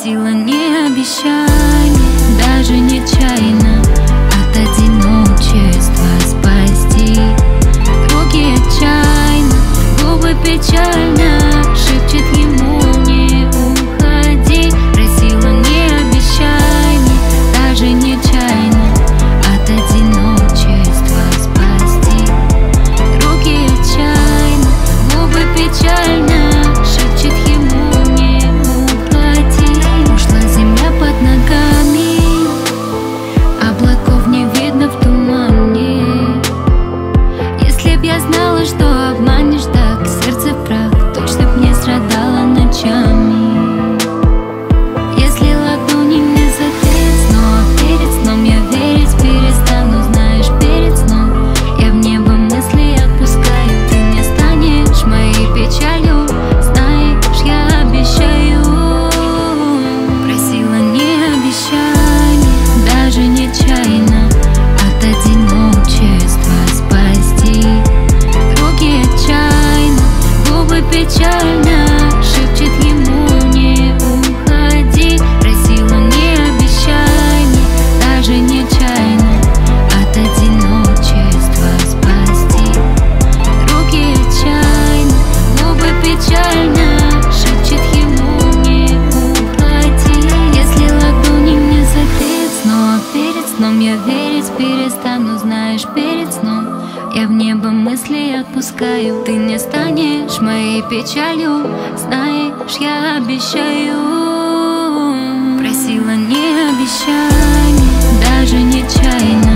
Просила не обещай, даже нечаянно от одиночества спасти. Руки отчаянно, губы печально шепчет ему не уходи. Просила не обещай, даже нечаянно от одиночества спасти. Руки отчаянно, губы печально шепчет ему не уходи. Ушла земля под ногами, облаков не видно в тумане. Если б я знала, что обманешь так сердце в прах, точно б не страдала ночами. Если ладони мне закрыть снова перед сном, я верить перестану. Знаешь, перед сном я в небо мысли отпускаю. Ты не станешь моей печалью, знаешь, я обещаю. Просила не обещай, даже нечаянно от одиночества спасти. Руки отчаянно, губы печально шепчет ему не уходи. Просила не обещай, даже нечаянно от одиночества спасти. Руки отчаянно, губы печально шепчет ему не уходи. Если ладони мне закрыть снова перед сном, я верить перестану. Знаешь, перед сном я в небо мысли отпускаю. Ты не станешь моей печалью, знаешь, я обещаю. Просила не обещай, даже нечаянно